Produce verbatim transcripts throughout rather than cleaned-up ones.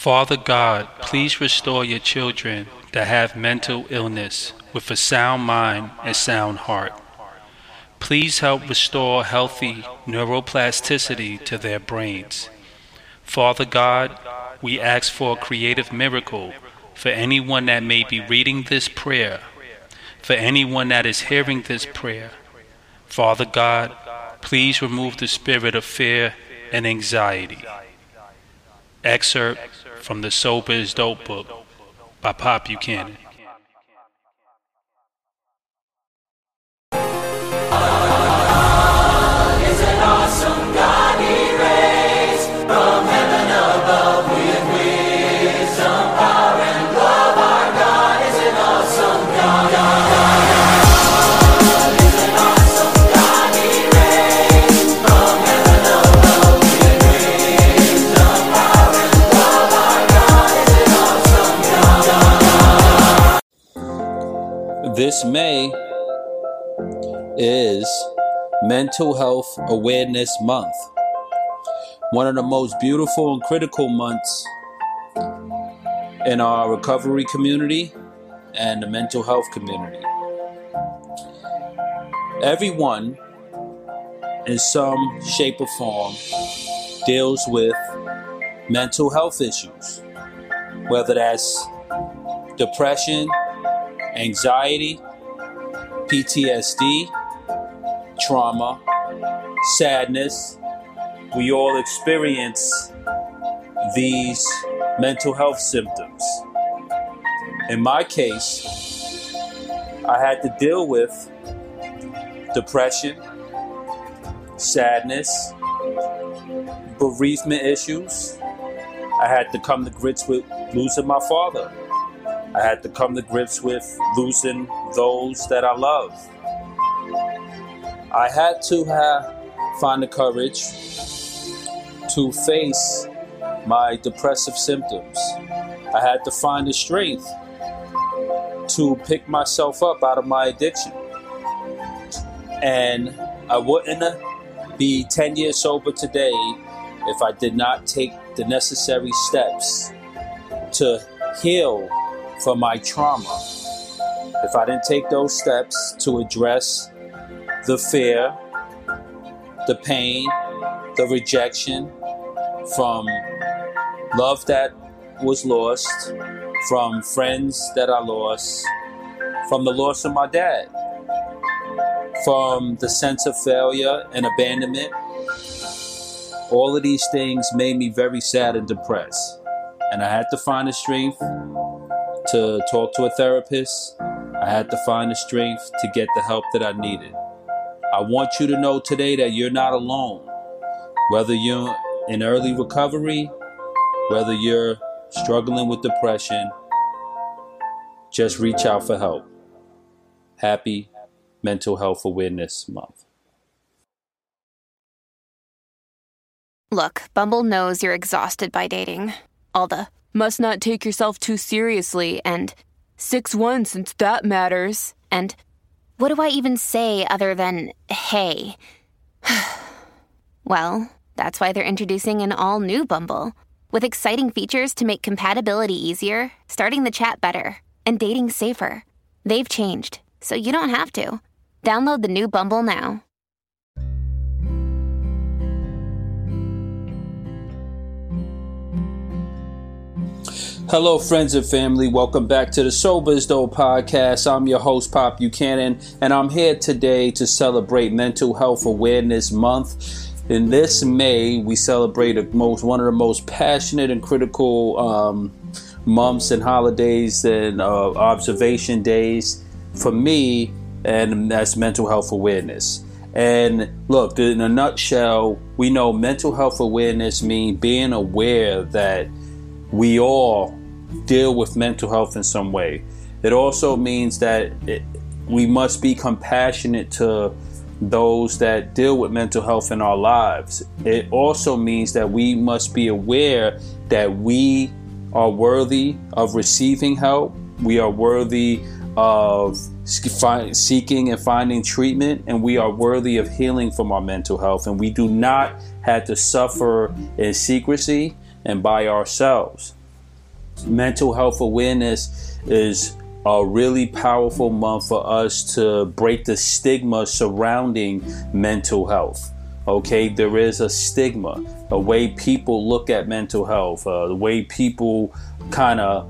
Father God, please restore your children that have mental illness with a sound mind and sound heart. Please help restore healthy neuroplasticity to their brains. Father God, we ask for a creative miracle for anyone that may be reading this prayer, for anyone that is hearing this prayer. Father God, please remove the spirit of fear and anxiety. Excerpt from the Sober is Dope book by Pop Buchanan. Is an awesome God he raised from heaven above with wisdom, power, and love. Our God is an awesome God. Is an awesome God he raised from heaven above with wisdom, power, and love. Our God is an awesome God. This May is Mental Health Awareness Month, one of the most beautiful and critical months in our recovery community and the mental health community. Everyone, in some shape or form, deals with mental health issues, whether that's depression, anxiety, P T S D, trauma, sadness. We all experience these mental health symptoms. In my case, I had to deal with depression, sadness, bereavement issues. I had to come to grips with losing my father. I had to come to grips with losing those that I love. I had to have, find the courage to face my depressive symptoms. I had to find the strength to pick myself up out of my addiction. And I wouldn't be ten years sober today if I did not take the necessary steps to heal from my trauma. If I didn't take those steps to address the fear, the pain, the rejection from love that was lost, from friends that I lost, from the loss of my dad, from the sense of failure and abandonment. All of these things made me very sad and depressed. And I had to find the strength to talk to a therapist. I had to find the strength to get the help that I needed. I want you to know today that you're not alone. Whether you're in early recovery, whether you're struggling with depression, just reach out for help. Happy Mental Health Awareness Month. Look, Bumble knows you're exhausted by dating. All the must not take yourself too seriously and six one since that matters. And what do I even say other than, hey? Well, that's why they're introducing an all-new Bumble, with exciting features to make compatibility easier, starting the chat better, and dating safer. They've changed, so you don't have to. Download the new Bumble now. Hello, friends and family. Welcome back to the Sober is Dope podcast. I'm your host, Pop Buchanan, and I'm here today to celebrate Mental Health Awareness Month. In this May, we celebrate a most, one of the most passionate and critical um, months and holidays and uh, observation days for me, and that's mental health awareness. And look, in a nutshell, we know mental health awareness means being aware that we all deal with mental health in some way. It also means that it, we must be compassionate to those that deal with mental health in our lives. It also means that we must be aware that we are worthy of receiving help. We are worthy of seeking and finding treatment, and we are worthy of healing from our mental health. And we do not have to suffer in secrecy and by ourselves. mental health awareness is a really powerful month for us to break the stigma surrounding mental health. Okay, there is a stigma, a way people look at mental health, uh, the way people kind of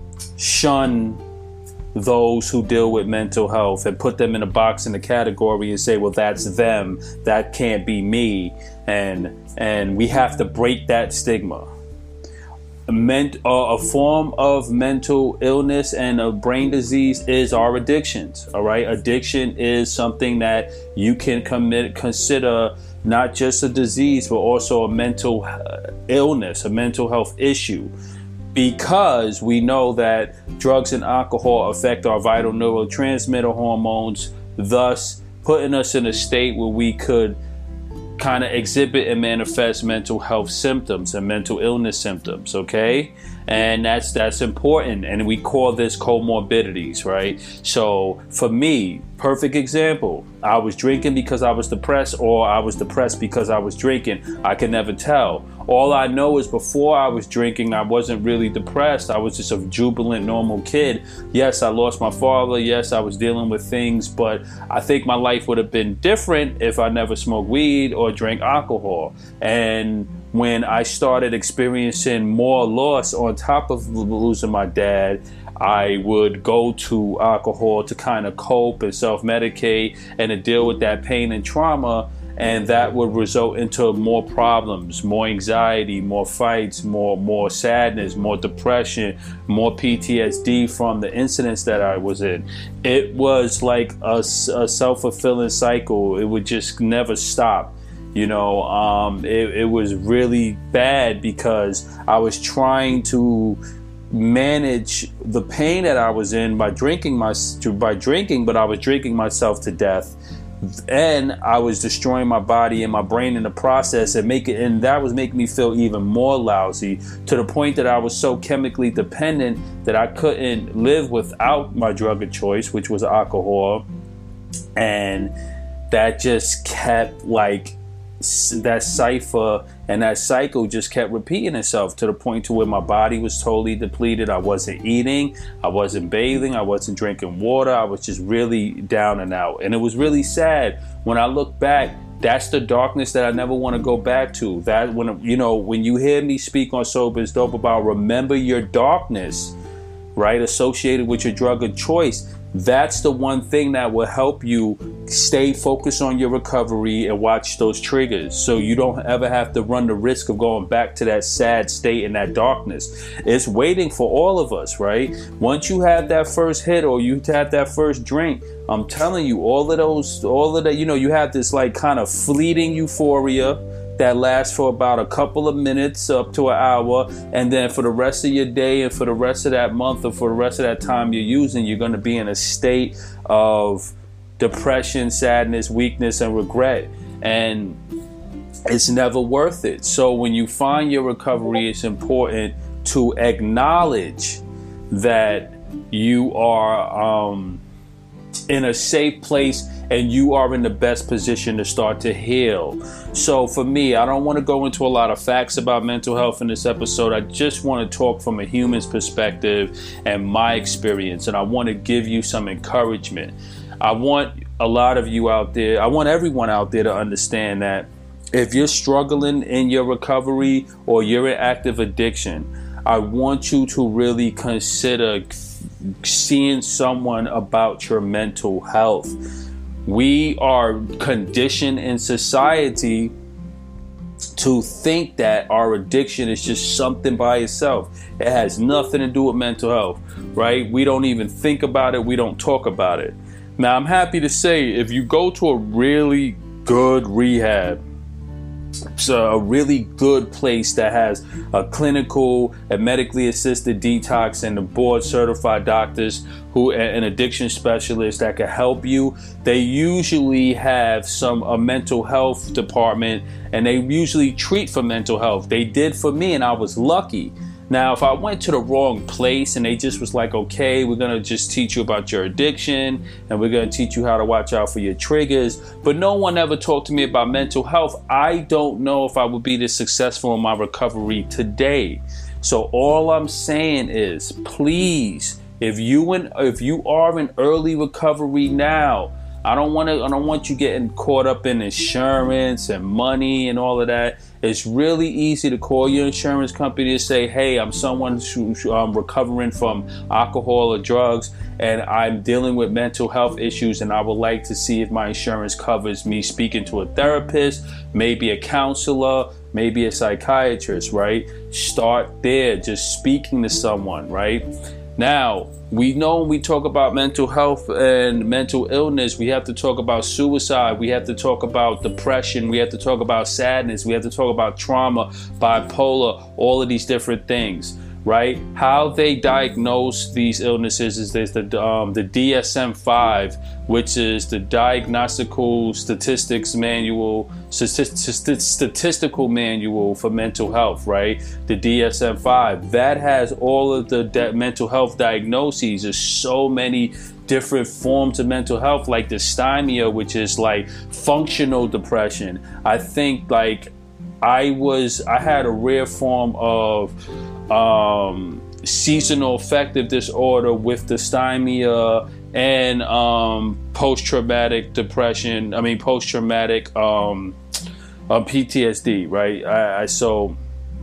shun those who deal with mental health and put them in a box, in a category, and say, well, that's them, that can't be me. And and we have to break that stigma. A, ment, uh, a form of mental illness and a brain disease is our addictions. All right, addiction is something that you can commit, consider not just a disease, but also a mental illness, a mental health issue. Because we know that drugs and alcohol affect our vital neurotransmitter hormones, thus putting us in a state where we could kind of exhibit and manifest mental health symptoms and mental illness symptoms, okay? And that's that's important, and we call this comorbidities, right? So for me, perfect example, I was drinking because I was depressed, or I was depressed because I was drinking. I can never tell. All I know is before I was drinking, I wasn't really depressed. I was just a jubilant, normal kid. Yes, I lost my father. Yes, I was dealing with things, but I think my life would have been different if I never smoked weed or drank alcohol. And when I started experiencing more loss on top of losing my dad, I would go to alcohol to kind of cope and self-medicate and to deal with that pain and trauma. And that would result into more problems, more anxiety, more fights, more more sadness, more depression, more P T S D from the incidents that I was in. It was like a, a self-fulfilling cycle. It would just never stop. You know, um, it, it was really bad because I was trying to manage the pain that I was in by drinking my by drinking, but I was drinking myself to death. And I was destroying my body and my brain in the process, and make it, and that was making me feel even more lousy, to the point that I was so chemically dependent that I couldn't live without my drug of choice, which was alcohol. And that just kept like that cipher and that cycle just kept repeating itself, to the point to where my body was totally depleted. I wasn't eating, I wasn't bathing, I wasn't drinking water. I was just really down and out. And it was really sad. When I look back, that's the darkness that I never want to go back to. That when, you know, when you hear me speak on Sober is Dope about remember your darkness, right, associated with your drug of choice, that's the one thing that will help you stay focused on your recovery and watch those triggers, so you don't ever have to run the risk of going back to that sad state and that darkness. It's waiting for all of us, right? Once you have that first hit or you have that first drink, I'm telling you, all of those, all of that, you know, you have this like kind of fleeting euphoria that lasts for about a couple of minutes up to an hour, and then for the rest of your day and for the rest of that month or for the rest of that time you're using, you're going to be in a state of depression, sadness, weakness, and regret, and it's never worth it. So when you find your recovery, it's important to acknowledge that you are um, in a safe place and you are in the best position to start to heal. So for me, I don't want to go into a lot of facts about mental health in this episode. I just want to talk from a human's perspective and my experience, and I want to give you some encouragement. I want a lot of you out there, I want everyone out there to understand that if you're struggling in your recovery or you're in active addiction, I want you to really consider seeing someone about your mental health. We are conditioned in society to think that our addiction is just something by itself. It has nothing to do with mental health, right? We don't even think about it. We don't talk about it. Now, I'm happy to say if you go to a really good rehab, so a really good place that has a clinical and medically assisted detox and the board certified doctors who an addiction specialist that can help you, they usually have some a mental health department, and they usually treat for mental health. They did for me, and I was lucky. Now, if I went to the wrong place and they just was like, okay, we're going to just teach you about your addiction and we're going to teach you how to watch out for your triggers, but no one ever talked to me about mental health, I don't know if I would be this successful in my recovery today. So all I'm saying is, please, if you in, if you are in early recovery now, I don't want to. I don't want you getting caught up in insurance and money and all of that. It's really easy to call your insurance company to say, "Hey, I'm someone who's um, recovering from alcohol or drugs, and I'm dealing with mental health issues, and I would like to see if my insurance covers me speaking to a therapist, maybe a counselor, maybe a psychiatrist." Right? Start there, just speaking to someone. Right? Now, we know when we talk about mental health and mental illness, we have to talk about suicide, we have to talk about depression, we have to talk about sadness, we have to talk about trauma, bipolar, all of these different things, right? How they diagnose these illnesses is there's the um, the D S M five, which is the Diagnostical Statistics Manual, st- Statistical Manual for Mental Health, right? The D S M five that has all of the de- mental health diagnoses. There's so many different forms of mental health, like dysthymia, which is like functional depression. I think like I was, I had a rare form of um, seasonal affective disorder with dysthymia and um, post-traumatic depression. I mean, post-traumatic um, uh, P T S D, right? I, I so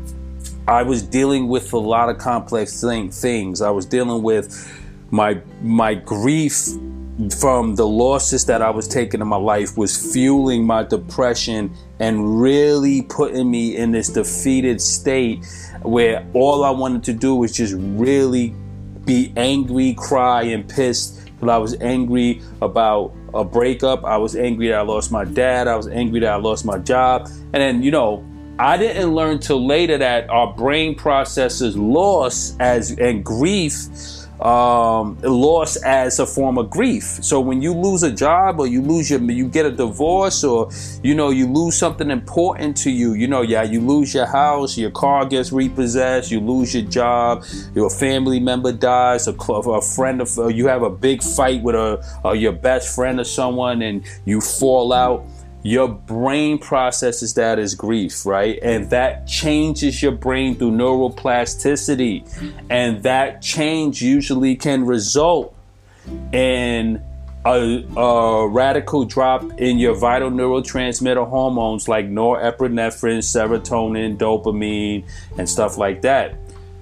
I was dealing with a lot of complex thing, things. I was dealing with my my grief from the losses that I was taking in my life was fueling my depression and really putting me in this defeated state where all I wanted to do was just really be angry, cry, and pissed. But I was angry about a breakup. I was angry that I lost my dad. I was angry that I lost my job. And then, you know, I didn't learn till later that our brain processes loss as and grief um loss as a form of grief. So when you lose a job, or you lose your you get a divorce, or you know you lose something important to you, you know yeah you lose your house, your car gets repossessed, you lose your job, your family member dies, a, a friend of uh, you have a big fight with a, a your best friend or someone, and you fall out. Your brain processes that as grief, right? And that changes your brain through neuroplasticity. And that change usually can result in a, a radical drop in your vital neurotransmitter hormones like norepinephrine, serotonin, dopamine, and stuff like that.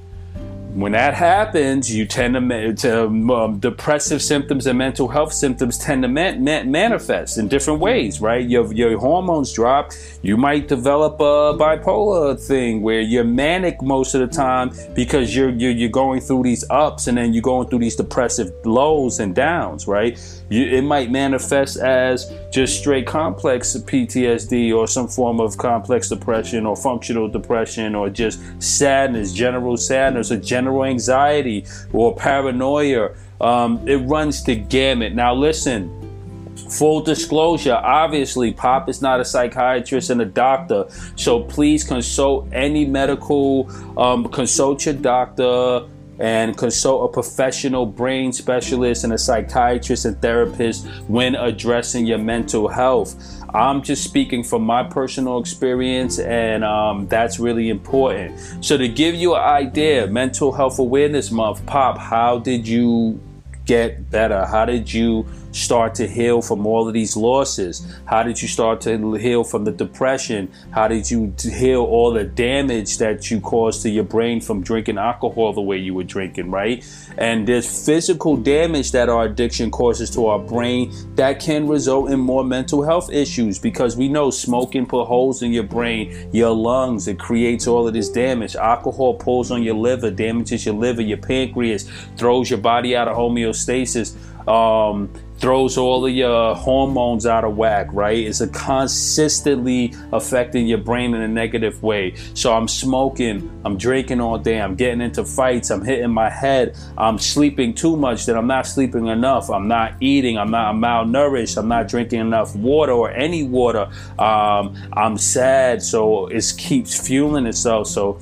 When that happens, you tend to, to um, depressive symptoms and mental health symptoms tend to man, man, manifest in different ways, right? Your your hormones drop. You might develop a bipolar thing where you're manic most of the time because you're you're, you're going through these ups and then you're going through these depressive lows and downs, right? You, it might manifest as just straight complex P T S D or some form of complex depression or functional depression or just sadness, general sadness or general general anxiety or paranoia. Um, it runs the gamut. Now listen, full disclosure, obviously Pop is not a psychiatrist and a doctor, so please consult any medical, um, consult your doctor and consult a professional brain specialist and a psychiatrist and therapist when addressing your mental health. I'm just speaking from my personal experience, and um, that's really important. So to give you an idea, Mental Health Awareness Month, Pop, how did you get better? How did you start to heal from all of these losses? How did you start to heal from the depression? How did you heal all the damage that you caused to your brain from drinking alcohol the way you were drinking, right? And there's physical damage that our addiction causes to our brain that can result in more mental health issues, because we know smoking put holes in your brain, your lungs, it creates all of this damage. Alcohol pulls on your liver, damages your liver, your pancreas, throws your body out of homeostasis, um, throws all of your hormones out of whack, right? It's a consistently affecting your brain in a negative way. So I'm smoking, I'm drinking all day, I'm getting into fights, I'm hitting my head, I'm sleeping too much, that I'm not sleeping enough, I'm not eating, I'm not I'm malnourished, I'm not drinking enough water or any water, um, I'm sad, so it keeps fueling itself. So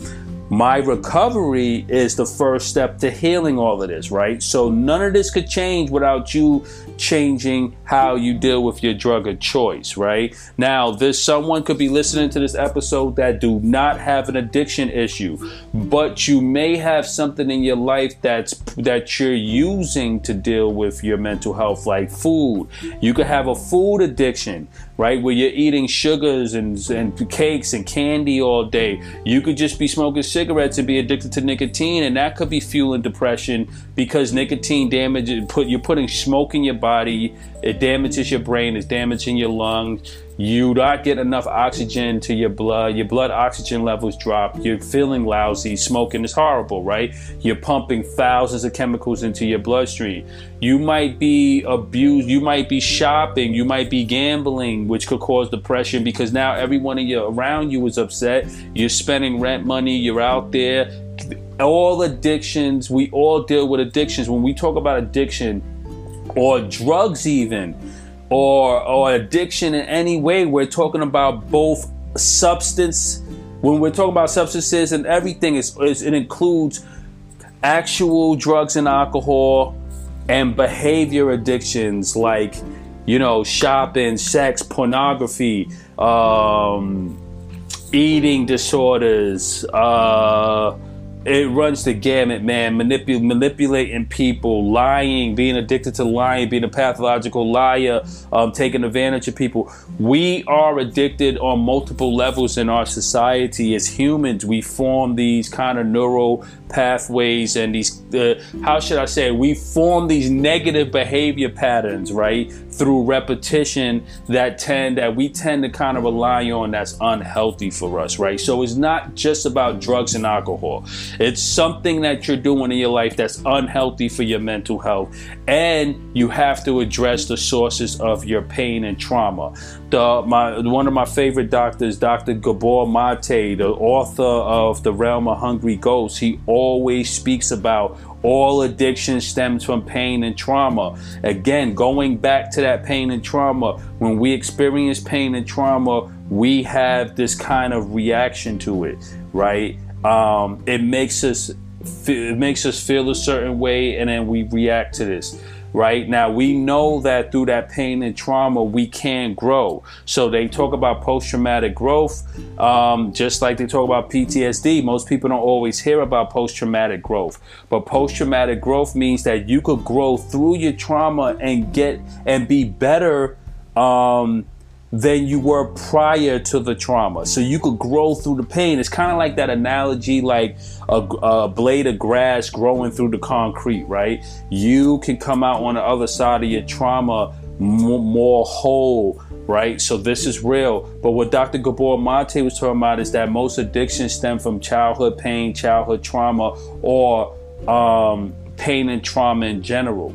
My recovery is the first step to healing all of this, right? So none of this could change without you changing how you deal with your drug of choice, right? Now, there's someone could be listening to this episode that do not have an addiction issue, but you may have something in your life that's that you're using to deal with your mental health, like food. You could have a food addiction, right? Where you're eating sugars and, and cakes and candy all day. You could just be smoking cigarettes and be addicted to nicotine, and that could be fueling depression because nicotine damages, put, you're putting smoke in your body, it damages your brain, it's damaging your lungs. You not get enough oxygen to your blood. Your blood oxygen levels drop. You're feeling lousy. Smoking is horrible, right? You're pumping thousands of chemicals into your bloodstream. You might be abused. You might be shopping. You might be gambling, which could cause depression because now everyone in your, around you is upset. You're spending rent money. You're out there. All addictions, we all deal with addictions. When we talk about addiction or drugs even, or or addiction in any way, we're talking about both substance. When we're talking about substances and everything, it's, it's, it includes actual drugs and alcohol and behavior addictions like, you know, shopping, sex, pornography, um, eating disorders, uh, it runs the gamut, man. Manipul- manipulating people, lying, being addicted to lying, being a pathological liar, um, taking advantage of people. We are addicted on multiple levels in our society. As humans, we form these kind of neural pathways and these, uh, how should I say, we form these negative behavior patterns, right? Through repetition that tend, that we tend to kind of rely on that's unhealthy for us, right? So it's not just about drugs and alcohol. It's something that you're doing in your life that's unhealthy for your mental health. And you have to address the sources of your pain and trauma. The, my, one of my favorite doctors, Doctor Gabor Mate, the author of The Realm of Hungry Ghosts, he always speaks about all addiction stems from pain and trauma. Again, going back to that pain and trauma, when we experience pain and trauma, we have this kind of reaction to it, right? Um, it makes us it makes us feel a certain way, and then we react to this. Right now, we know that through that pain and trauma, we can grow. So they talk about post-traumatic growth, um, just like they talk about P T S D. Most people don't always hear about post-traumatic growth, but post-traumatic growth means that you could grow through your trauma and get and be better um, than you were prior to the trauma. So you could grow through the pain. It's kind of like that analogy, like a, a blade of grass growing through the concrete, right? You can come out on the other side of your trauma more, more whole, right? So this is real. But what Doctor Gabor Mate was talking about is that most addictions stem from childhood pain, childhood trauma, or um, pain and trauma in general.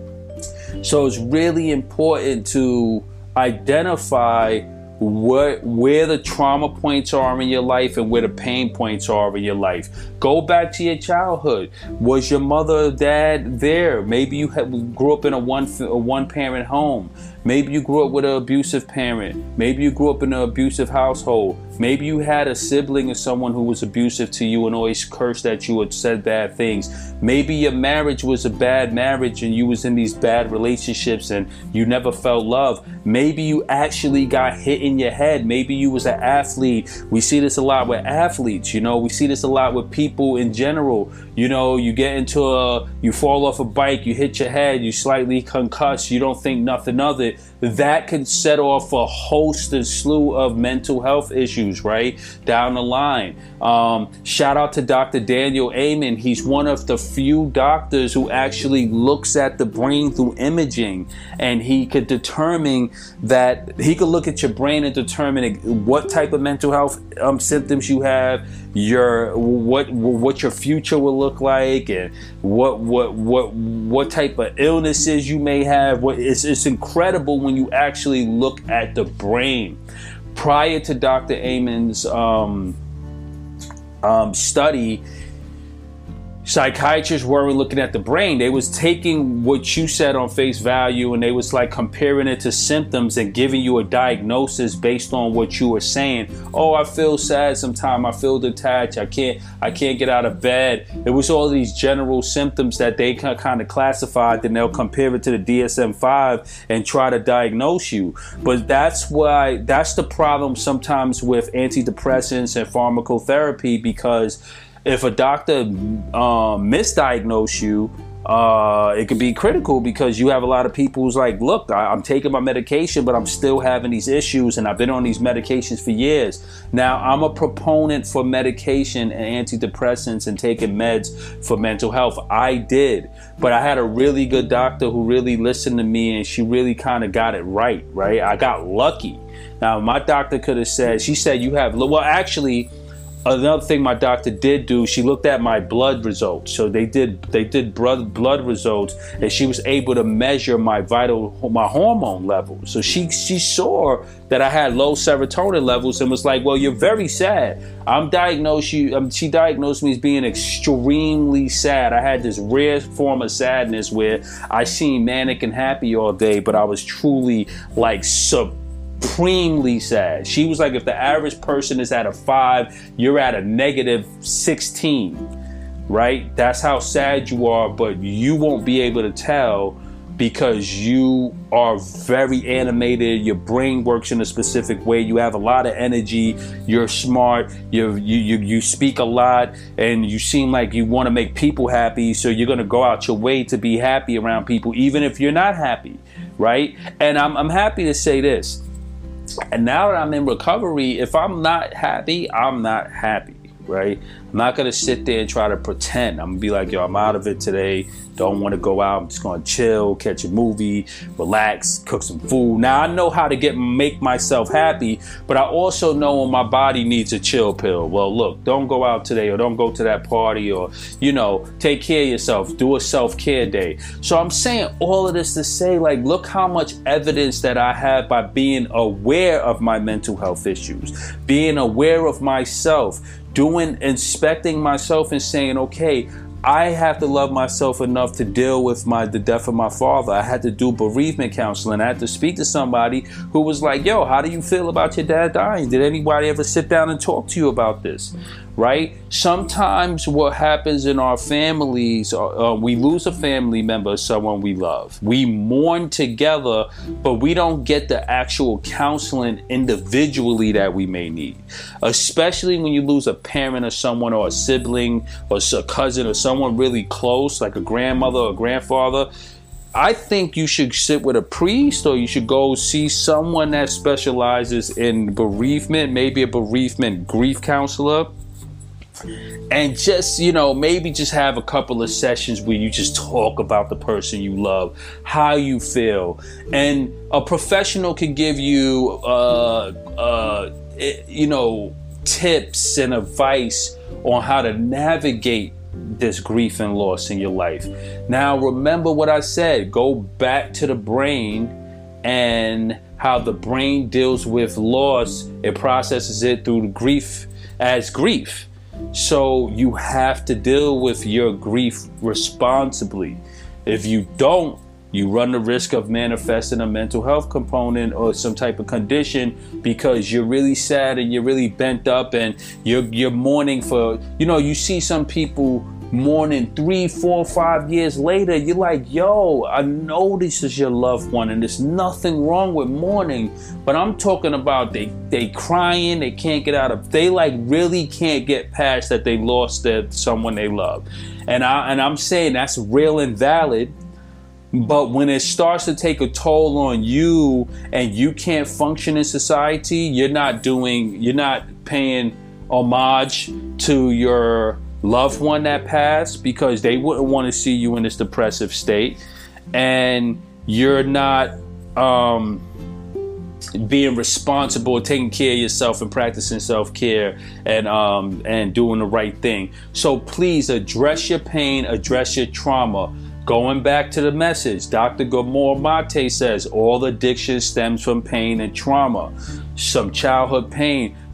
So it's really important to identify what, where the trauma points are in your life and where the pain points are in your life. Go back to your childhood. Was your mother or dad there? Maybe you had, grew up in a one a one parent home. Maybe you grew up with an abusive parent. Maybe you grew up in an abusive household. Maybe you had a sibling or someone who was abusive to you and always cursed at you or said bad things. Maybe your marriage was a bad marriage and you was in these bad relationships and you never felt love. Maybe you actually got hit in your head. Maybe you was an athlete. We see this a lot with athletes, you know. We see this a lot with people in general. You know, you get into a, you fall off a bike, you hit your head, you slightly concussed, you don't think nothing of it. That can set off a host and slew of mental health issues, right? Down the line. Um, shout out to Doctor Daniel Amen. He's one of the few doctors who actually looks at the brain through imaging, and he could determine that he could look at your brain and determine what type of mental health um, symptoms you have, your what what your future will look like, and what what what what type of illnesses you may have. What it's it's incredible when you actually look at the brain. Prior to Doctor Amen's um, um, study, psychiatrists weren't looking at the brain. They was taking what you said on face value and they was like comparing it to symptoms and giving you a diagnosis based on what you were saying. Oh, I feel sad sometimes. I feel detached. I can't, I can't get out of bed. It was all these general symptoms that they kind of classified, and they'll compare it to the D S M five and try to diagnose you. But that's why, that's the problem sometimes with antidepressants and pharmacotherapy, because if a doctor um, misdiagnose you, uh, it could be critical, because you have a lot of people who's like, look, I, I'm taking my medication, but I'm still having these issues, and I've been on these medications for years. Now, I'm a proponent for medication and antidepressants and taking meds for mental health. I did, but I had a really good doctor who really listened to me, and she really kind of got it right, right? I got lucky. Now, my doctor could have said, she said, you have, well, actually, another thing my doctor did do, she looked at my blood results. So they did they did blood blood results, and she was able to measure my vital my hormone levels. So she she saw that I had low serotonin levels and was like, well, you're very sad. I'm diagnosed you um, she diagnosed me as being extremely sad. I had this rare form of sadness where I seemed manic and happy all day, but I was truly like sub supremely sad. She was like, if the average person is at a five, you're at a negative sixteen, right? That's how sad you are, but you won't be able to tell because you are very animated. Your brain works in a specific way. You have a lot of energy. You're smart. You you you, you speak a lot, and you seem like you want to make people happy. So you're going to go out your way to be happy around people, even if you're not happy, right? And I'm I'm happy to say this. And now that I'm in recovery, if I'm not happy, I'm not happy, right? I'm not going to sit there and try to pretend. I'm going to be like, yo, I'm out of it today. Don't want to go out. I'm just going to chill, catch a movie, relax, cook some food. Now, I know how to get make myself happy, but I also know when my body needs a chill pill. Well, look, don't go out today, or don't go to that party, or, you know, take care of yourself. Do a self-care day. So I'm saying all of this to say, like, look how much evidence that I have by being aware of my mental health issues, being aware of myself, doing, inspecting myself and saying, okay, I have to love myself enough to deal with my the death of my father. I had to do bereavement counseling. I had to speak to somebody who was like, yo, how do you feel about your dad dying? Did anybody ever sit down and talk to you about this? Right? Sometimes what happens in our families, uh, we lose a family member, someone we love. We mourn together, but we don't get the actual counseling individually that we may need. Especially when you lose a parent or someone, or a sibling, or a cousin, or someone really close, like a grandmother or grandfather. I think you should sit with a priest, or you should go see someone that specializes in bereavement, maybe a bereavement grief counselor. And just, you know, maybe just have a couple of sessions where you just talk about the person you love, how you feel. And a professional can give you, uh, uh, you know, tips and advice on how to navigate this grief and loss in your life. Now, remember what I said. Go back to the brain and how the brain deals with loss. It processes it through the grief as grief. So you have to deal with your grief responsibly. If you don't, you run the risk of manifesting a mental health component or some type of condition, because you're really sad and you're really bent up and you're you're mourning for, you know, you see some people mourning three, four, five years later. You're like, yo, I know this is your loved one and there's nothing wrong with mourning, but I'm talking about they they crying, they can't get out of, they like really can't get past that they lost their someone they love. And I and I'm saying that's real and valid. But when it starts to take a toll on you and you can't function in society, you're not doing, you're not paying homage to your loved one that passed, because they wouldn't want to see you in this depressive state, and you're not um, being responsible, taking care of yourself and practicing self-care and um, and doing the right thing. So please address your pain, address your trauma. Going back to the message, Doctor Gabor Mate says all addiction stems from pain and trauma, some childhood pain.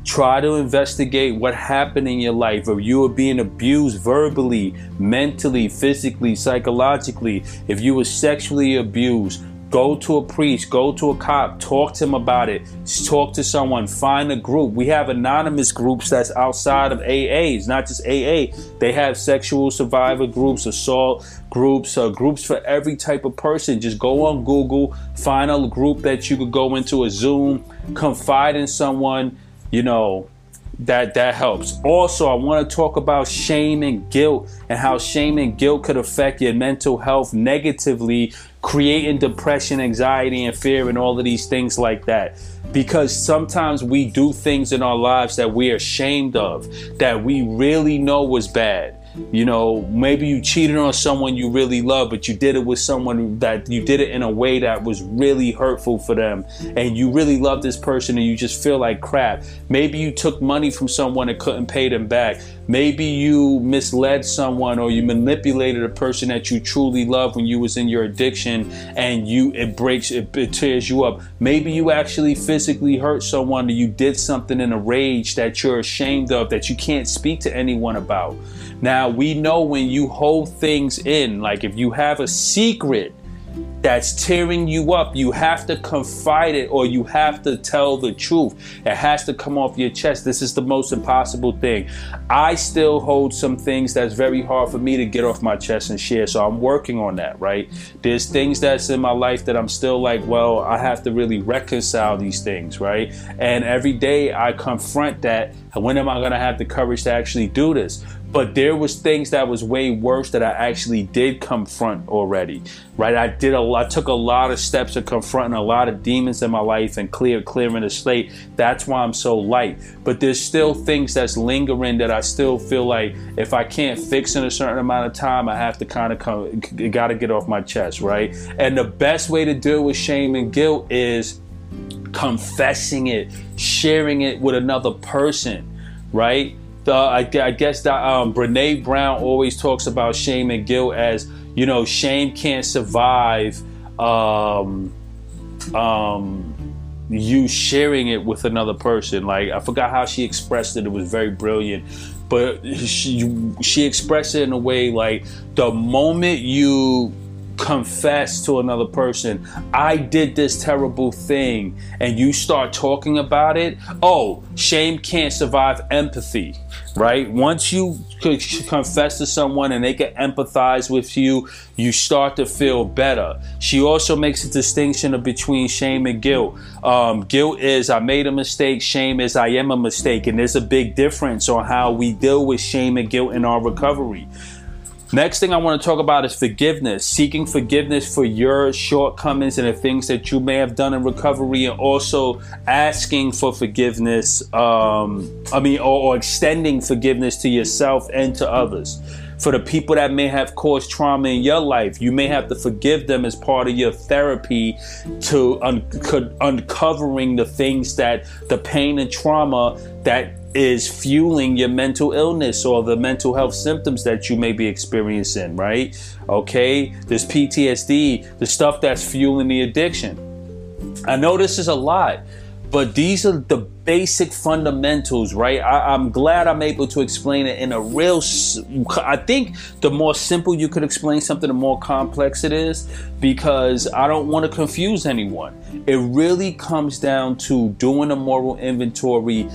Try to investigate what happened in your life. If you were being abused verbally, mentally, physically, psychologically, if you were sexually abused, go to a priest, go to a cop, talk to him about it, talk to someone, find a group. We have anonymous groups that's outside of A As, not just A A. They have sexual survivor groups, assault groups, uh, groups for every type of person. Just go on Google, find a group that you could go into, a Zoom, confide in someone, you know, that that helps. Also, I want to talk about shame and guilt and how shame and guilt could affect your mental health negatively, creating depression, anxiety, and fear, and all of these things like that. Because sometimes we do things in our lives that we're ashamed of, that we really know was bad. You know, maybe you cheated on someone you really love, but you did it with someone that you did it in a way that was really hurtful for them. And you really love this person and you just feel like crap. Maybe you took money from someone and couldn't pay them back. Maybe you misled someone or you manipulated a person that you truly love when you was in your addiction, and you it breaks, it, it tears you up. Maybe you actually physically hurt someone, or you did something in a rage that you're ashamed of, that you can't speak to anyone about. Now, we know when you hold things in, like if you have a secret that's tearing you up, you have to confide it, or you have to tell the truth. It has to come off your chest. This is the most impossible thing. I still hold some things that's very hard for me to get off my chest and share. So I'm working on that, right? There's things that's in my life that I'm still like, well, I have to really reconcile these things, right? And every day I confront that. When am I going to have the courage to actually do this? But there was things that was way worse that I actually did confront already, right? I did a lot, I took a lot of steps of confronting a lot of demons in my life and clear, clearing the slate. That's why I'm so light. But there's still things that's lingering that I still feel like if I can't fix in a certain amount of time, I have to kind of come, got to get off my chest, right? And the best way to deal with shame and guilt is confessing it, sharing it with another person, right? The, I, I guess that um, Brene Brown always talks about shame and guilt as, you know, shame can't survive um, um, you sharing it with another person. Like, I forgot how she expressed it. It was very brilliant. But she, she expressed it in a way like, the moment you confess to another person, I did this terrible thing, and you start talking about it, oh, shame can't survive empathy, right? Once you confess to someone and they can empathize with you, you start to feel better. She also makes a distinction between shame and guilt. Um, guilt is I made a mistake. Shame is I am a mistake. And there's a big difference on how we deal with shame and guilt in our recovery. Next thing I want to talk about is forgiveness, seeking forgiveness for your shortcomings and the things that you may have done in recovery, and also asking for forgiveness, um, I mean, or, or extending forgiveness to yourself and to others. For the people that may have caused trauma in your life, you may have to forgive them as part of your therapy to un- uncovering the things that the pain and trauma that is fueling your mental illness or the mental health symptoms that you may be experiencing, right? Okay, there's P T S D, the stuff that's fueling the addiction. I know this is a lot, but these are the basic fundamentals, right? I, I'm glad I'm able to explain it in a real, I think the more simple you could explain something, the more complex it is, because I don't want to confuse anyone. It really comes down to doing a moral inventory,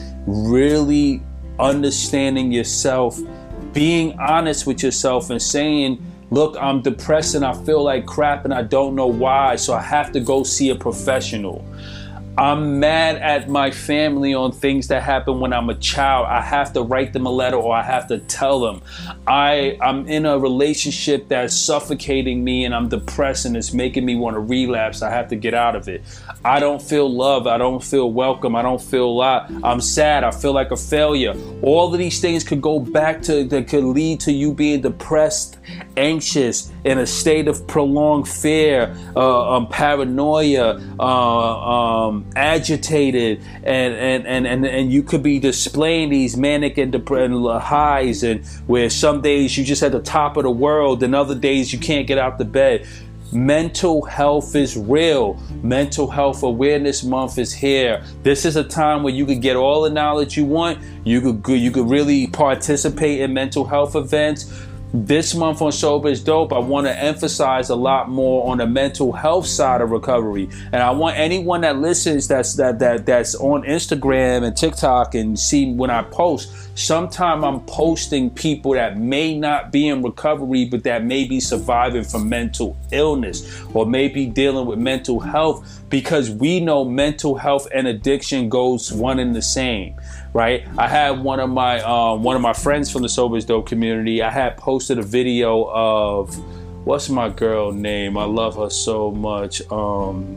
really understanding yourself, being honest with yourself and saying, look, I'm depressed and I feel like crap and I don't know why, so I have to go see a professional. I'm mad at my family on things that happened when I'm a child. I have to write them a letter, or I have to tell them. I, I'm in a relationship that's suffocating me and I'm depressed and it's making me want to relapse. I have to get out of it. I don't feel love. I don't feel welcome. I don't feel a lot. I'm sad. I feel like a failure. All of these things could go back to, that could lead to you being depressed, anxious, in a state of prolonged fear, uh, um, paranoia, uh, um, agitated, and, and, and, and, and you could be displaying these manic and depressed highs, and where some days you just at the top of the world and other days you can't get out the bed. Mental health is real. Mental Health Awareness Month is here. This is a time where you could get all the knowledge you want. You could you could really participate in mental health events. This month on Sober is Dope, I want to emphasize a lot more on the mental health side of recovery. And I want anyone that listens that's that that that's on Instagram and TikTok and see when I post, sometime I'm posting people that may not be in recovery, but that may be surviving from mental illness or maybe dealing with mental health, because we know mental health and addiction goes one and the same. Right, I had one of my um, one of my friends from the Sober is Dope community. I had posted a video of, what's my girl name? I love her so much. Um,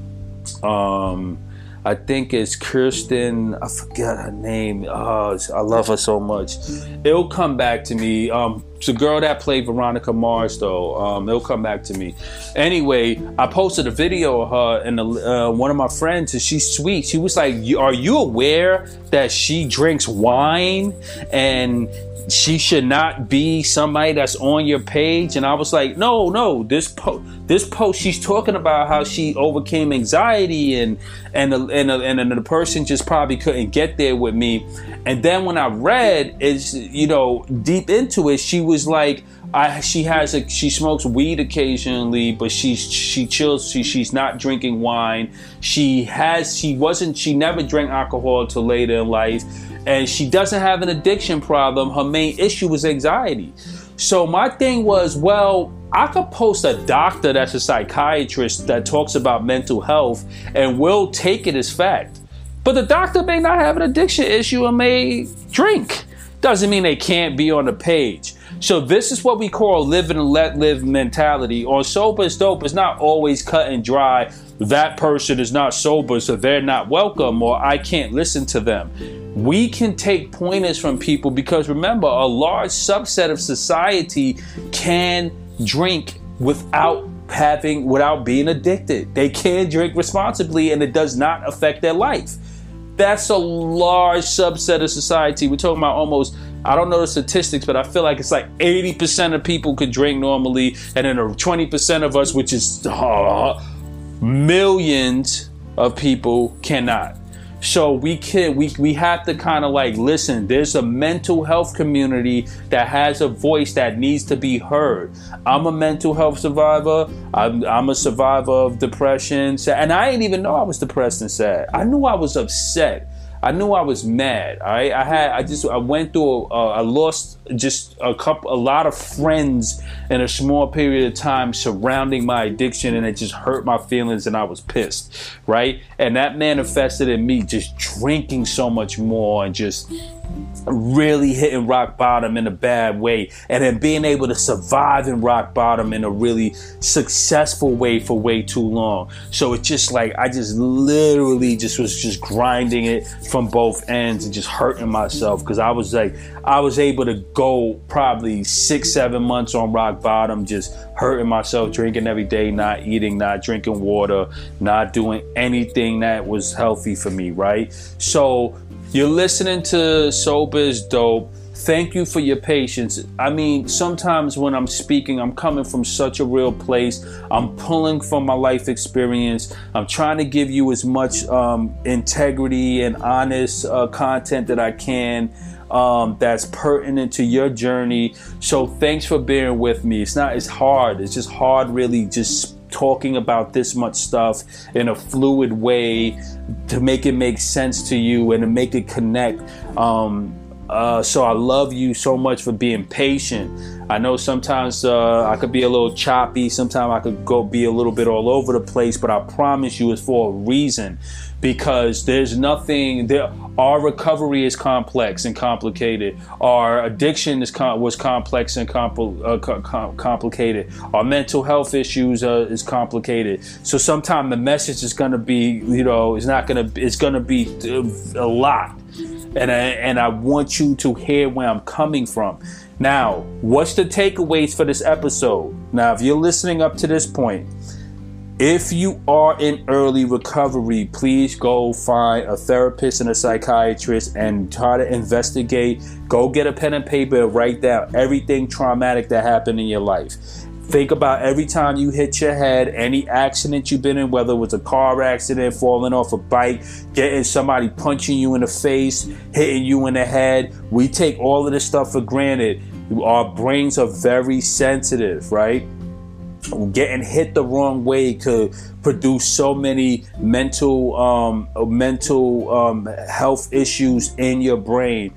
um, I think it's Kirsten. I forget her name. Oh, I love her so much. It'll come back to me. Um, it's a girl that played Veronica Mars, though. Um, it'll come back to me. Anyway, I posted a video of her and uh, one of my friends, and she's sweet. She was like, "Are you aware that she drinks wine and she should not be somebody that's on your page?" And I was like, no, no, this post, this post, she's talking about how she overcame anxiety and and the, and, the, and the person just probably couldn't get there with me. And then when I read, is you know, deep into it, she was like, I she has a she smokes weed occasionally, but she's she chills. She she's not drinking wine. She has she wasn't she never drank alcohol till later in life. And she doesn't have an addiction problem. Her main issue was anxiety. So my thing was, well, I could post a doctor that's a psychiatrist that talks about mental health and we'll take it as fact. But the doctor may not have an addiction issue and may drink. Doesn't mean they can't be on the page. So this is what we call live and let live mentality. On Sober is Dope, it's not always cut and dry. That person is not sober, so they're not welcome, or I can't listen to them. We can take pointers from people because remember, a large subset of society can drink without having, without being addicted. They can drink responsibly and it does not affect their life. That's a large subset of society. We're talking about almost, I don't know the statistics, but I feel like it's like eighty percent of people could drink normally, and then twenty percent of us, which is uh, millions of people, cannot. So we can we we have to kind of like listen. There's a mental health community that has a voice that needs to be heard. I'm a mental health survivor. I'm, I'm a survivor of depression, and I didn't even know I was depressed and sad. I knew I was upset. I knew I was mad. All right, I had I just I went through. A, I lost just a couple, a lot of friends in a small period of time surrounding my addiction, and it just hurt my feelings, and I was pissed. Right, and that manifested in me just drinking so much more and just really hitting rock bottom in a bad way, and then being able to survive in rock bottom in a really successful way for way too long. So it's just like I just literally just was just grinding it from both ends and just hurting myself, because I was like I was able to go probably six seven months on rock bottom, just hurting myself, drinking every day, not eating, not drinking water, not doing anything that was healthy for me, right? So you're listening to Sober is Dope. Thank you for your patience. I mean, sometimes when I'm speaking, I'm coming from such a real place. I'm pulling from my life experience. I'm trying to give you as much um, integrity and honest uh, content that I can um, that's pertinent to your journey. So thanks for bearing with me. It's not, it's hard. It's just hard really just talking about this much stuff in a fluid way to make it make sense to you and to make it connect. Um, uh, so I love you so much for being patient. I know sometimes uh, I could be a little choppy. Sometimes I could go be a little bit all over the place, but I promise you it's for a reason, because there's nothing there. Our recovery is complex and complicated. Our addiction is com- was complex and compl- uh, com- complicated. Our mental health issues uh, is complicated. So sometimes the message is going to be, you know, it's not going to, it's going to be a lot. And I, and I want you to hear where I'm coming from. Now, what's the takeaways for this episode? Now, if you're listening up to this point, if you are in early recovery, please go find a therapist and a psychiatrist and try to investigate. Go get a pen and paper and write down everything traumatic that happened in your life. Think about every time you hit your head, any accident you've been in, whether it was a car accident, falling off a bike, getting somebody punching you in the face, hitting you in the head. We take all of this stuff for granted. Our brains are very sensitive, right? Getting hit the wrong way could produce so many mental um, mental um, health issues in your brain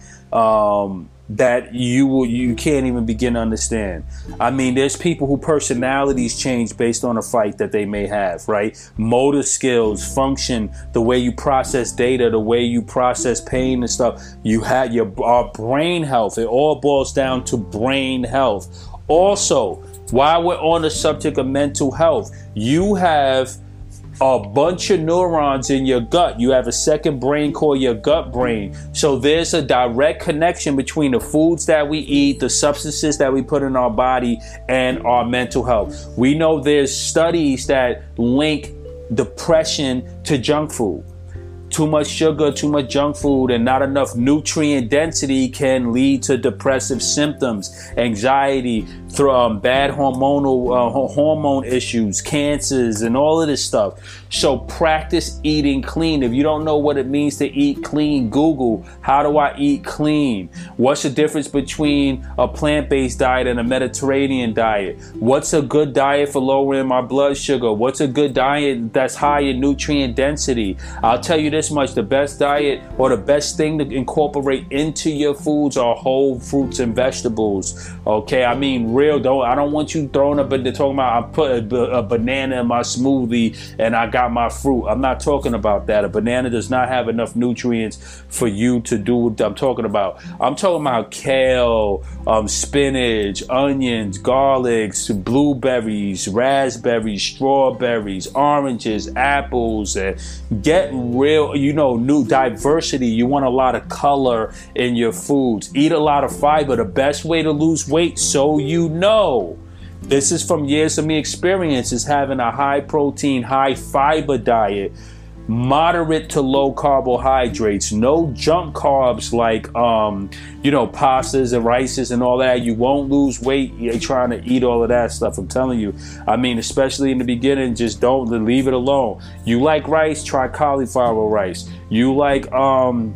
um, that you will, you can't even begin to understand. I mean, there's people who personalities change based on a fight that they may have, right? Motor skills, function, the way you process data, the way you process pain and stuff. You have your our brain health. It all boils down to brain health. Also, while we're on the subject of mental health, you have a bunch of neurons in your gut. You have a second brain called your gut brain. So there's a direct connection between the foods that we eat, the substances that we put in our body, and our mental health. We know there's studies that link depression to junk food. Too much sugar, too much junk food, and not enough nutrient density can lead to depressive symptoms, anxiety, through, um, bad hormonal uh, hormone issues, cancers, and all of this stuff. So practice eating clean. If you don't know what it means to eat clean, Google, how do I eat clean? What's the difference between a plant-based diet and a Mediterranean diet? What's a good diet for lowering my blood sugar? What's a good diet that's high in nutrient density? I'll tell you this much, the best diet or the best thing to incorporate into your foods are whole fruits and vegetables. Okay, I mean real. Don't I don't want you throwing up and talking about I put a, a banana in my smoothie and I got my fruit. I'm not talking about that. A banana does not have enough nutrients for you to do what I'm talking about. I'm talking about kale, um, spinach, onions, garlics, blueberries, raspberries, strawberries, oranges, apples, and get real. You know, new diversity. You want a lot of color in your foods. Eat a lot of fiber. The best way to lose weight, so you know. This is from years of me experience, is having a high protein, high fiber diet, moderate to low carbohydrates, no junk carbs like, um, you know, pastas and rices and all that. You won't lose weight. You're trying to eat all of that stuff. I'm telling you. I mean, especially in the beginning, just don't leave it alone. You like rice? Try cauliflower rice. You like, um,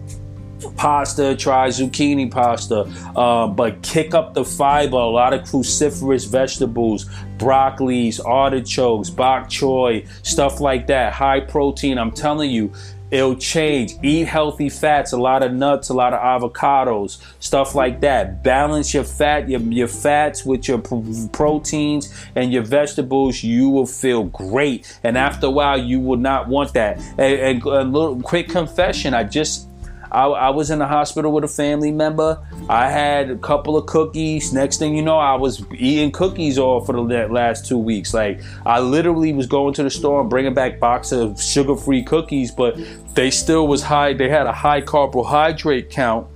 pasta, try zucchini pasta, uh, but kick up the fiber. A lot of cruciferous vegetables, broccolis, artichokes, bok choy, stuff like that. High protein. I'm telling you, it'll change. Eat healthy fats, a lot of nuts, a lot of avocados, stuff like that. Balance your fat, your, your fats with your pr- proteins and your vegetables. You will feel great. And after a while, you will not want that. And, and a little quick confession. I just I, I was in the hospital with a family member. I had a couple of cookies. Next thing you know, I was eating cookies all for the last two weeks. Like, I literally was going to the store and bringing back boxes of sugar-free cookies, but they still was high. They had a high carbohydrate count.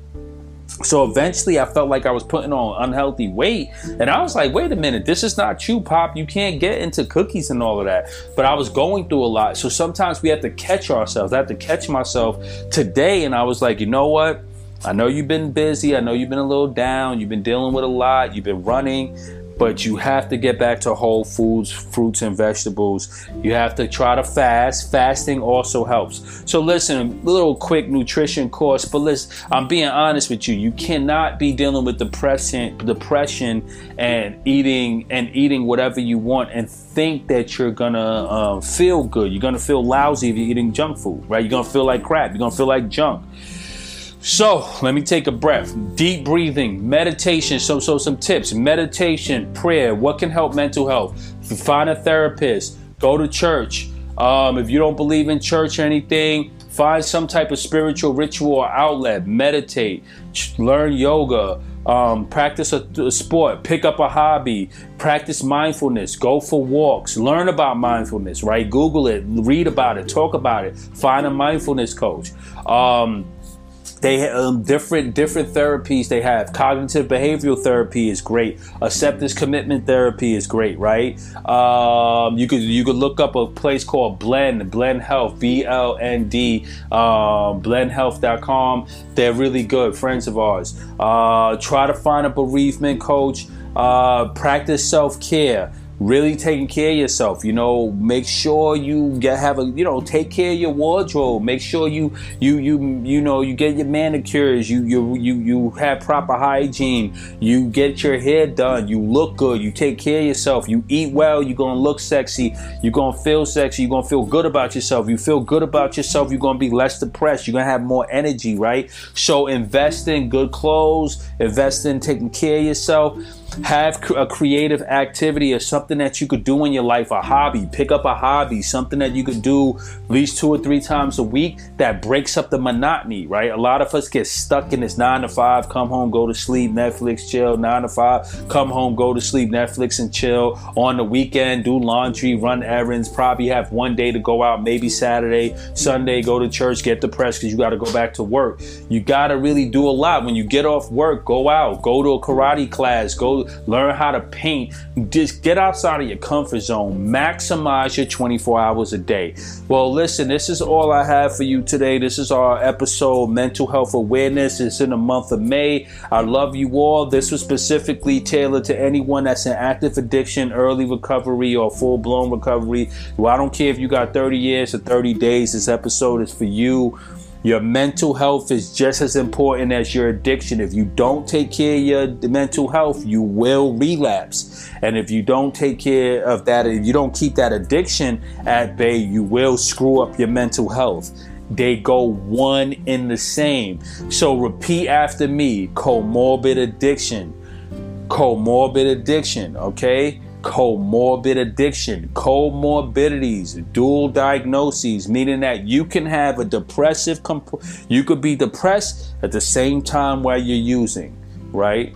So eventually I felt like I was putting on unhealthy weight. And I was like, wait a minute, this is not you, Pop. You can't get into cookies and all of that. But I was going through a lot. So sometimes we have to catch ourselves. I had to catch myself today. And I was like, you know what? I know you've been busy. I know you've been a little down. You've been dealing with a lot. You've been running. But you have to get back to whole foods, fruits and vegetables. You have to try to fast. Fasting also helps. So listen, a little quick nutrition course, but listen, I'm being honest with you. You cannot be dealing with depression, depression and eating and eating whatever you want and think that you're gonna uh, feel good. You're gonna feel lousy if you're eating junk food, right? You're gonna feel like crap. You're gonna feel like junk. So let me take a breath. Deep breathing, meditation. So, so some tips: meditation, prayer. What can help mental health? Find a therapist. Go to church. Um, if you don't believe in church or anything, find some type of spiritual ritual or outlet. Meditate. Learn yoga. Um, practice a, a sport. Pick up a hobby. Practice mindfulness. Go for walks. Learn about mindfulness. Right? Google it. Read about it. Talk about it. Find a mindfulness coach. Um, They have um, different different therapies they have. Cognitive behavioral therapy is great. Acceptance commitment therapy is great, right? Um, you could you could look up a place called Blend, Blend Health, B L N D, um, blend health dot com. They're really good, friends of ours. Uh, try to find a bereavement coach. Uh, practice self-care. really taking care of yourself. You know, make sure you get have a you know take care of your wardrobe. Make sure you you you you know you get your manicures. You you you you have proper hygiene. You get your hair done. You look good. You take care of yourself. You eat well. You're gonna look sexy. You're gonna feel sexy. You're gonna feel good about yourself. You feel good about yourself. You're gonna be less depressed. You're gonna have more energy, right? So invest in good clothes. Invest in taking care of yourself. Have a creative activity or something that you could do in your life, a hobby. Pick up a hobby, something that you could do at least two or three times a week that breaks up the monotony, right? A lot of us get stuck in this nine to five, come home, go to sleep, Netflix, chill, nine to five, come home, go to sleep, Netflix and chill. On the weekend, do laundry, run errands, probably have one day to go out, maybe Saturday, Sunday, go to church, get depressed because you got to go back to work. You got to really do a lot. When you get off work, go out, go to a karate class, go learn how to paint. Just get outside of your comfort zone. Maximize your twenty-four hours a day. Well, listen, this is all I have for you today. This is our episode, Mental Health Awareness. It's in the month of May. I love you all. This was specifically tailored to anyone that's in active addiction, early recovery, or full-blown recovery. Well, I don't care if you got thirty years or thirty days. This episode is for you. Your mental health is just as important as your addiction. If you don't take care of your mental health, you will relapse. And if you don't take care of that, if you don't keep that addiction at bay, you will screw up your mental health. They go one in the same. So repeat after me: comorbid addiction, comorbid addiction, okay? Comorbid addiction, comorbidities, dual diagnoses, meaning that you can have a depressive, comp- you could be depressed at the same time while you're using, right?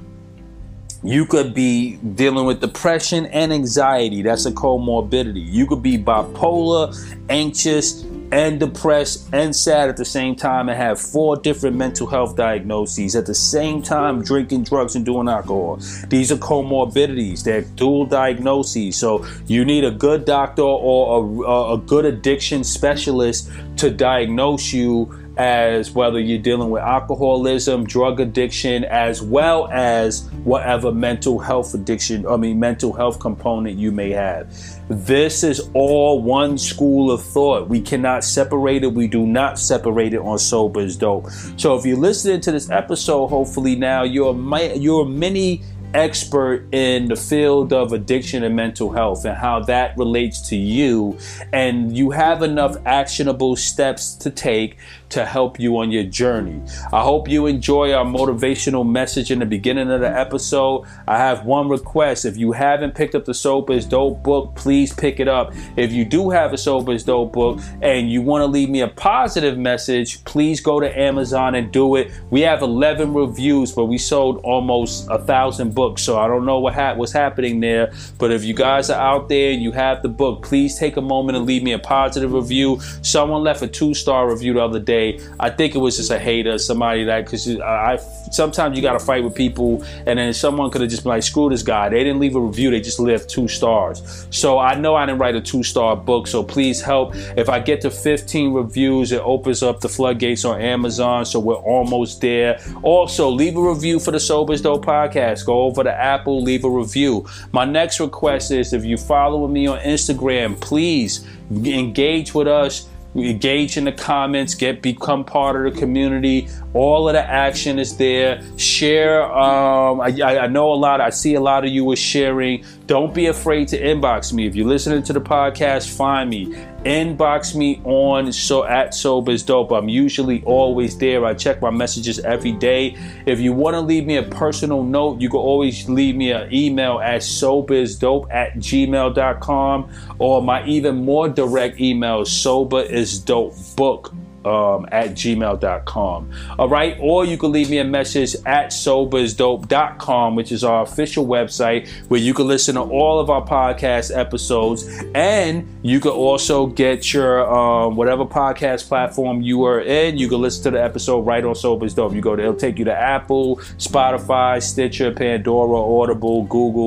You could be dealing with depression and anxiety. That's a comorbidity. You could be bipolar, anxious, and depressed and sad at the same time and have four different mental health diagnoses at the same time, drinking drugs and doing alcohol. These are comorbidities. They're dual diagnoses. So you need a good doctor or a, a good addiction specialist to diagnose you, as whether you're dealing with alcoholism, drug addiction, as well as whatever mental health addiction, I mean, mental health component you may have. This is all one school of thought. We cannot separate it. We do not separate it on Sober is Dope. So if you're listening to this episode, hopefully now you're a, you're a mini expert in the field of addiction and mental health and how that relates to you, and you have enough actionable steps to take to help you on your journey. I hope you enjoy our motivational message in the beginning of the episode. I have one request. If you haven't picked up the Sober is Dope book, please pick it up. If you do have a Sober is Dope book and you want to leave me a positive message, please go to Amazon and do it. We have eleven reviews, but we sold almost a thousand books. So I don't know what ha- what's happening there, but if you guys are out there and you have the book, please take a moment and leave me a positive review. Someone left a two-star review the other day. I think it was just a hater, somebody that, because I, I sometimes you got to fight with people, and then someone could have just been like, screw this guy. They didn't leave a review. They just left two stars. So I know I didn't write a two-star book, so please help. If I get to fifteen reviews, it opens up the floodgates on Amazon, so we're almost there. Also, leave a review for the Sober is Dope podcast. Go over to Apple, leave a review. My next request is, if you follow me on Instagram, please engage with us. Engage in the comments, get become part of the community. All of the action is there. Share. Um, I, I know a lot. I see a lot of you are sharing. Don't be afraid to inbox me. If you're listening to the podcast, find me. Inbox me on so at Sober is Dope. I'm usually always there. I check my messages every day. If you want to leave me a personal note, you can always leave me an email at soberisdope at gmail dot com, or my even more direct email is soberisdopebook Um, at gmail dot com. All right. Or you can leave me a message at sober is dope dot com, which is our official website where you can listen to all of our podcast episodes. And you can also get your um, whatever podcast platform you are in. You can listen to the episode right on Sober is Dope. You go to, it'll take you to Apple, Spotify, Stitcher, Pandora, Audible, Google,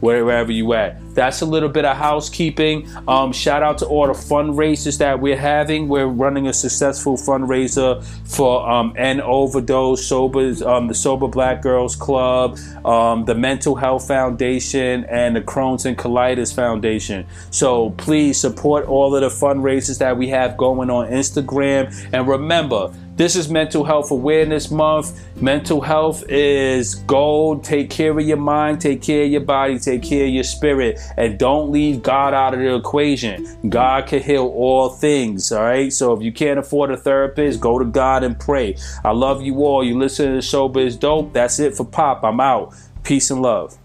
wherever you at. That's a little bit of housekeeping. Um, shout out to all the fundraisers that we're having. We're running a successful fundraiser for um, End Overdose, Sobers, um, the Sober Black Girls Club, um, the Mental Health Foundation, and the Crohn's and Colitis Foundation. So please support all of the fundraisers that we have going on Instagram. And remember, this is Mental Health Awareness Month. Mental health is gold. Take care of your mind, take care of your body, take care of your spirit, and don't leave God out of the equation. God can heal all things, all right? So if you can't afford a therapist, go to God and pray. I love you all. You listen to the Sober is Dope. That's it for Pop. I'm out. Peace and love.